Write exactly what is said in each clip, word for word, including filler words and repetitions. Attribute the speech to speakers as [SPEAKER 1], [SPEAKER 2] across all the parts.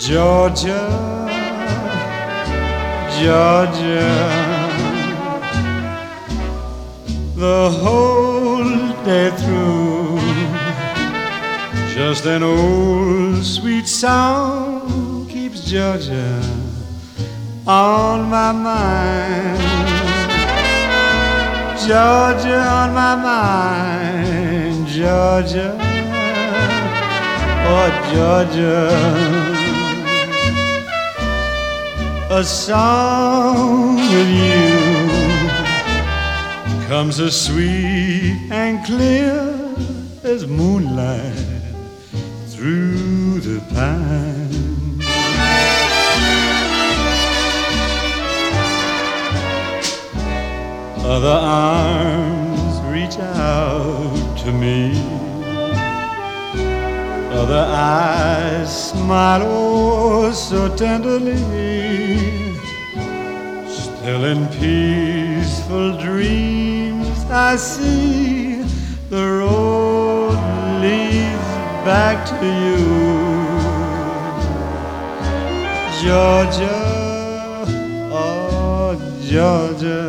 [SPEAKER 1] Georgia, Georgia, the whole day through, just an old sweet song keeps Georgia on my mind. Georgia on my mind, Georgia, oh Georgia. A song with you comes as sweet and clear as moonlight through the pine. Other arms reach out to me, other eyes smile oh so tenderly. Still in peaceful dreams I see the road leads back to you. Georgia, oh Georgia,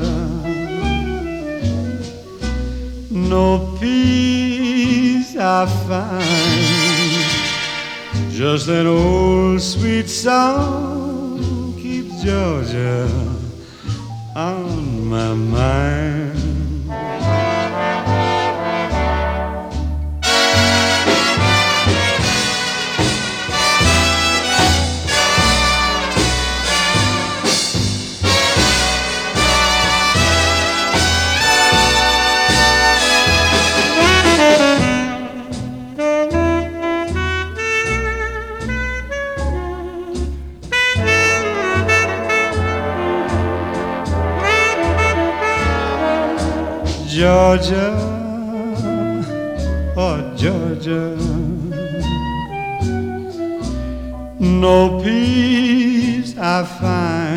[SPEAKER 1] no peace I find, just an old sweet song keeps Georgia on my mind. Georgia, oh Georgia, no peace I find,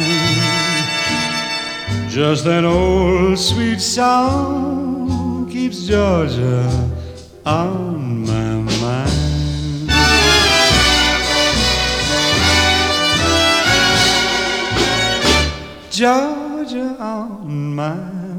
[SPEAKER 1] just an old sweet song keeps Georgia on my mind. Georgia on my mind.